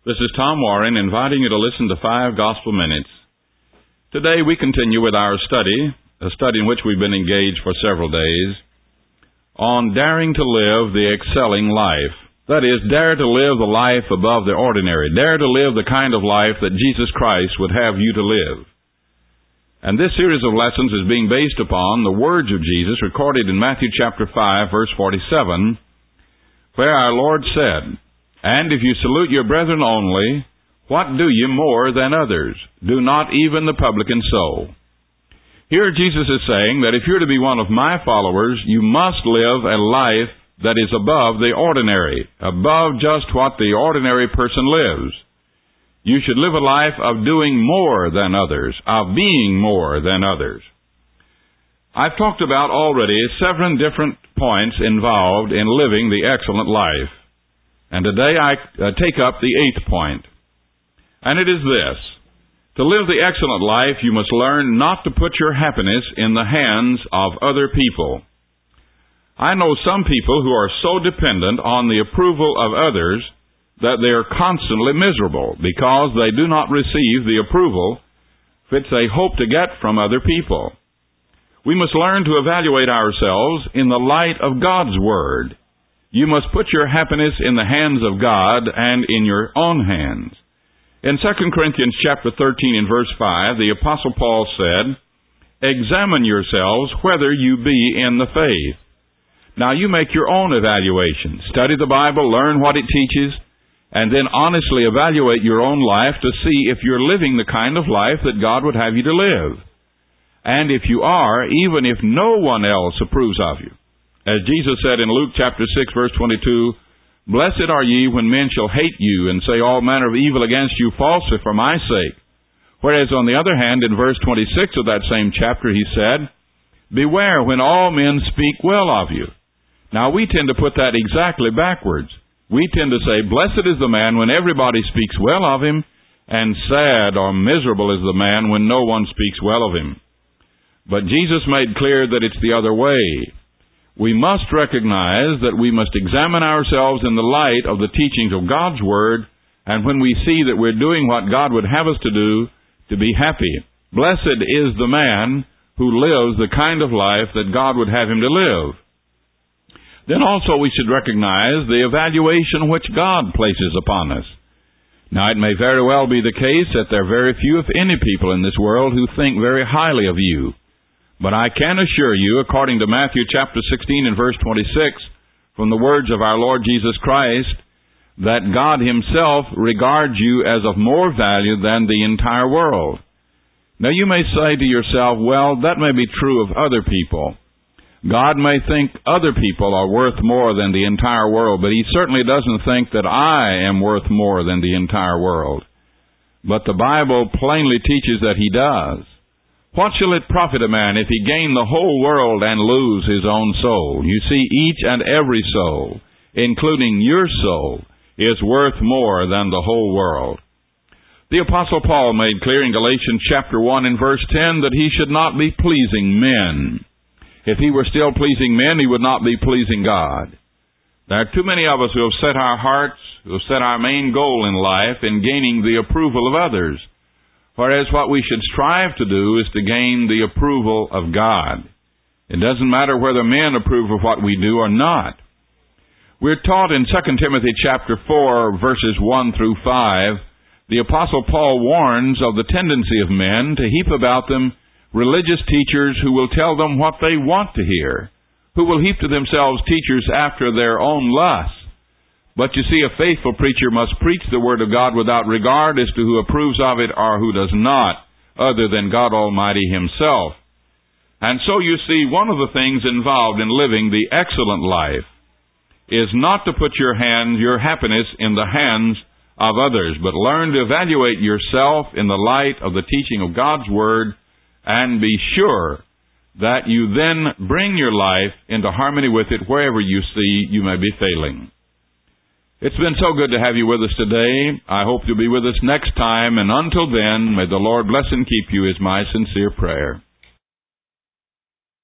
This is Tom Warren inviting you to listen to 5 Gospel Minutes. Today we continue with our study, a study in which we've been engaged for several days, on daring to live the excelling life. That is, dare to live the life above the ordinary. Dare to live the kind of life that Jesus Christ would have you to live. And this series of lessons is being based upon the words of Jesus recorded in Matthew chapter 5, verse 47, where our Lord said, "And if you salute your brethren only, what do you more than others? Do not even the publicans so." Here Jesus is saying that if you're to be one of my followers, you must live a life that is above the ordinary, above just what the ordinary person lives. You should live a life of doing more than others, of being more than others. I've talked about already 7 different points involved in living the excellent life. And today I take up the 8th point. And it is this: to live the excellent life, you must learn not to put your happiness in the hands of other people. I know some people who are so dependent on the approval of others that they are constantly miserable because they do not receive the approval which they hope to get from other people. We must learn to evaluate ourselves in the light of God's Word. You must put your happiness in the hands of God and in your own hands. In 2 Corinthians chapter 13 and verse 5, the Apostle Paul said, "Examine yourselves whether you be in the faith." Now you make your own evaluation. Study the Bible, learn what it teaches, and then honestly evaluate your own life to see if you're living the kind of life that God would have you to live. And if you are, even if no one else approves of you. As Jesus said in Luke chapter 6, verse 22, "Blessed are ye when men shall hate you and say all manner of evil against you falsely for my sake." Whereas on the other hand, in verse 26 of that same chapter, he said, "Beware when all men speak well of you." Now we tend to put that exactly backwards. We tend to say, "Blessed is the man when everybody speaks well of him, and sad or miserable is the man when no one speaks well of him." But Jesus made clear that it's the other way. We must recognize that we must examine ourselves in the light of the teachings of God's Word, and when we see that we're doing what God would have us to do, to be happy. Blessed is the man who lives the kind of life that God would have him to live. Then also we should recognize the evaluation which God places upon us. Now it may very well be the case that there are very few, if any, people in this world who think very highly of you. But I can assure you, according to Matthew chapter 16 and verse 26, from the words of our Lord Jesus Christ, that God Himself regards you as of more value than the entire world. Now you may say to yourself, well, that may be true of other people. God may think other people are worth more than the entire world, but He certainly doesn't think that I am worth more than the entire world. But the Bible plainly teaches that He does. What shall it profit a man if he gain the whole world and lose his own soul? You see, each and every soul, including your soul, is worth more than the whole world. The Apostle Paul made clear in Galatians chapter 1 and verse 10 that he should not be pleasing men. If he were still pleasing men, he would not be pleasing God. There are too many of us who have set our hearts, who have set our main goal in life in gaining the approval of others. Whereas what we should strive to do is to gain the approval of God. It doesn't matter whether men approve of what we do or not. We're taught in 2 Timothy chapter 4, verses 1 through 5, the Apostle Paul warns of the tendency of men to heap about them religious teachers who will tell them what they want to hear, who will heap to themselves teachers after their own lusts. But you see, a faithful preacher must preach the Word of God without regard as to who approves of it or who does not, other than God Almighty Himself. And so you see, one of the things involved in living the excellent life is not to put your happiness in the hands of others, but learn to evaluate yourself in the light of the teaching of God's Word, and be sure that you then bring your life into harmony with it wherever you see you may be failing. It's been so good to have you with us today. I hope you'll be with us next time, and until then, may the Lord bless and keep you is my sincere prayer.